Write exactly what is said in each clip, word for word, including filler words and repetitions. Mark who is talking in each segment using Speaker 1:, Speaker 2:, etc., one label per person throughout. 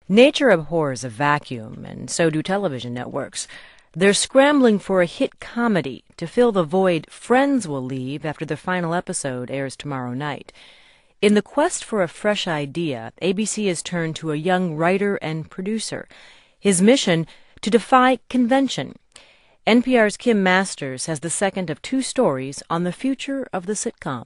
Speaker 1: Nature abhors a vacuum, and so do television networks. They're scrambling for a hit comedy to fill the void Friends will leave after the final episode airs tomorrow night. In the quest for a fresh idea, A B C has turned to a young writer and producer. His mission, to defy convention. N P R's Kim Masters has the second of two stories on the future of the sitcom.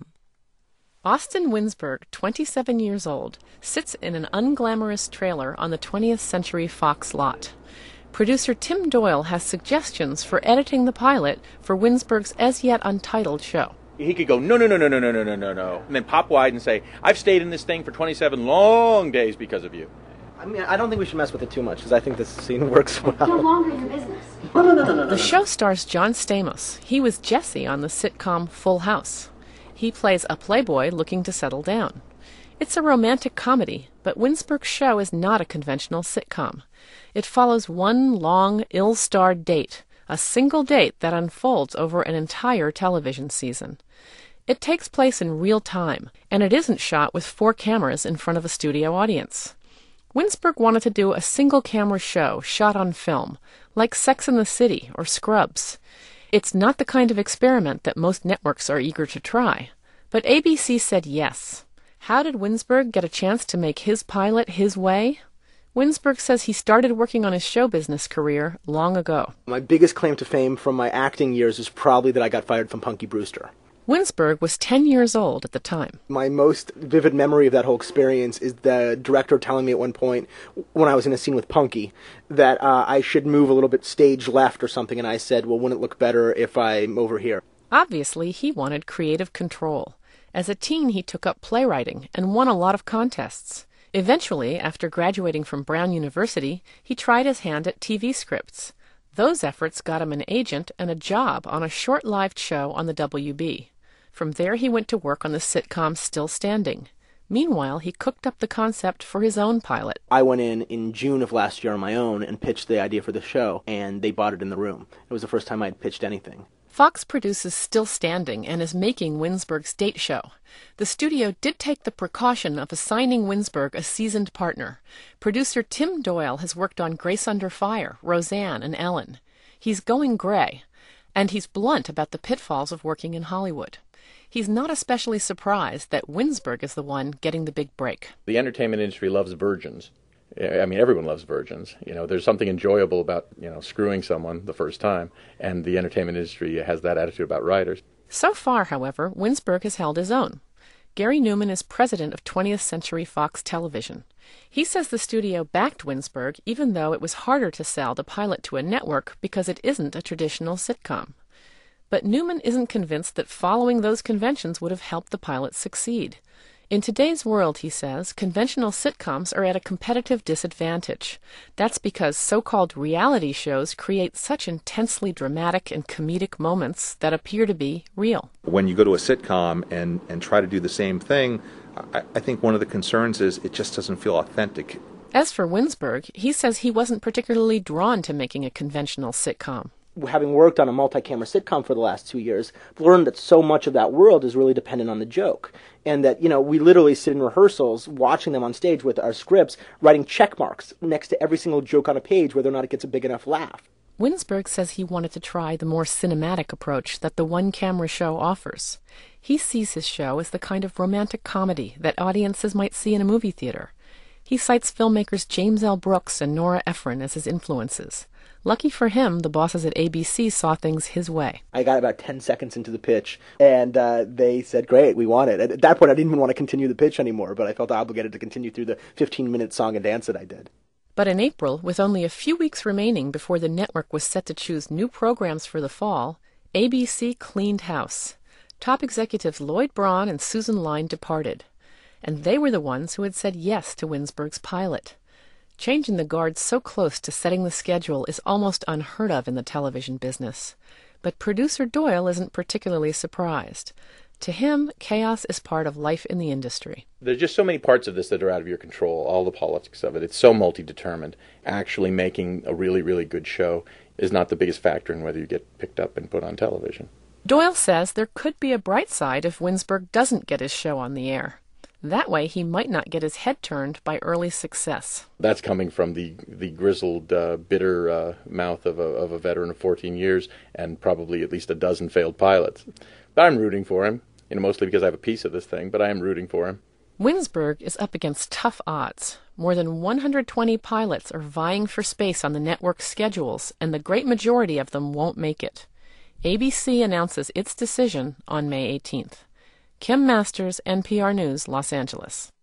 Speaker 2: Austin Winsberg, twenty-seven years old, sits in an unglamorous trailer on the twentieth Century Fox lot. Producer Tim Doyle has suggestions for editing the pilot for Winsberg's as-yet untitled show.
Speaker 3: He could go, no, no, no, no, no, no, no, no, no, no, and then pop wide and say, I've stayed in this thing for twenty-seven long days because of you.
Speaker 4: I mean, I don't think we should mess with it too much, because I think this scene works well.
Speaker 5: No longer your business.
Speaker 4: No, no, no, no, no.
Speaker 2: The show stars John Stamos. He was Jesse on the sitcom Full House. He plays a playboy looking to settle down. It's a romantic comedy, but Winsberg's show is not a conventional sitcom. It follows one long, ill-starred date, a single date that unfolds over an entire television season. It takes place in real time, and it isn't shot with four cameras in front of a studio audience. Winsberg wanted to do a single-camera show shot on film, like Sex and the City or Scrubs. It's not the kind of experiment that most networks are eager to try. But A B C said yes. How did Winsberg get a chance to make his pilot his way? Winsberg says he started working on his show business career long ago.
Speaker 4: My biggest claim to fame from my acting years is probably that I got fired from Punky Brewster.
Speaker 2: Winsberg was ten years old at the time.
Speaker 4: My most vivid memory of that whole experience is the director telling me at one point, when I was in a scene with Punky, that uh, I should move a little bit stage left or something, and I said, well, wouldn't it look better if I'm over here?
Speaker 2: Obviously, he wanted creative control. As a teen, he took up playwriting and won a lot of contests. Eventually, after graduating from Brown University, he tried his hand at T V scripts. Those efforts got him an agent and a job on a short-lived show on the W B. From there, he went to work on the sitcom Still Standing. Meanwhile, he cooked up the concept for his own pilot.
Speaker 4: I went in in June of last year on my own and pitched the idea for the show, and they bought it in the room. It was the first time I'd pitched anything.
Speaker 2: Fox produces Still Standing and is making Winsberg's date show. The studio did take the precaution of assigning Winsberg a seasoned partner. Producer Tim Doyle has worked on Grace Under Fire, Roseanne, and Ellen. He's going gray, and he's blunt about the pitfalls of working in Hollywood. He's not especially surprised that Winsberg is the one getting the big break.
Speaker 3: The entertainment industry loves virgins. I mean, everyone loves virgins. You know, there's something enjoyable about, you know, screwing someone the first time, and the entertainment industry has that attitude about writers.
Speaker 2: So far, however, Winsberg has held his own. Gary Newman is president of twentieth Century Fox Television. He says the studio backed Winsberg even though it was harder to sell the pilot to a network because it isn't a traditional sitcom. But Newman isn't convinced that following those conventions would have helped the pilot succeed. In today's world, he says, conventional sitcoms are at a competitive disadvantage. That's because so-called reality shows create such intensely dramatic and comedic moments that appear to be real.
Speaker 6: When you go to a sitcom and, and try to do the same thing, I, I think one of the concerns is it just doesn't feel authentic.
Speaker 2: As for Winsberg, he says he wasn't particularly drawn to making a conventional sitcom.
Speaker 4: Having worked on a multi-camera sitcom for the last two years, I've learned that so much of that world is really dependent on the joke. And that, you know, we literally sit in rehearsals, watching them on stage with our scripts, writing check marks next to every single joke on a page, whether or not it gets a big enough laugh.
Speaker 2: Winsberg says he wanted to try the more cinematic approach that the one-camera show offers. He sees his show as the kind of romantic comedy that audiences might see in a movie theater. He cites filmmakers James L. Brooks and Nora Ephron as his influences. Lucky for him, the bosses at A B C saw things his way.
Speaker 4: I got about ten seconds into the pitch, and uh, they said, great, we want it. At that point, I didn't even want to continue the pitch anymore, but I felt obligated to continue through the fifteen-minute song and dance that I did.
Speaker 2: But in April, with only a few weeks remaining before the network was set to choose new programs for the fall, A B C cleaned house. Top executives Lloyd Braun and Susan Lyne departed, and they were the ones who had said yes to Winsberg's pilot. Changing the guard so close to setting the schedule is almost unheard of in the television business. But producer Doyle isn't particularly surprised. To him, chaos is part of life in the industry.
Speaker 3: There's just so many parts of this that are out of your control, all the politics of it. It's so multi-determined. Actually making a really, really good show is not the biggest factor in whether you get picked up and put on television.
Speaker 2: Doyle says there could be a bright side if Winsberg doesn't get his show on the air. That way he might not get his head turned by early success.
Speaker 3: That's coming from the the grizzled, uh, bitter uh, mouth of a, of a veteran of fourteen years and probably at least a dozen failed pilots. But I'm rooting for him, you know, mostly because I have a piece of this thing, but I am rooting for him.
Speaker 2: Winsberg is up against tough odds. More than one hundred twenty pilots are vying for space on the network's schedules, and the great majority of them won't make it. A B C announces its decision on May eighteenth. Kim Masters, N P R News, Los Angeles.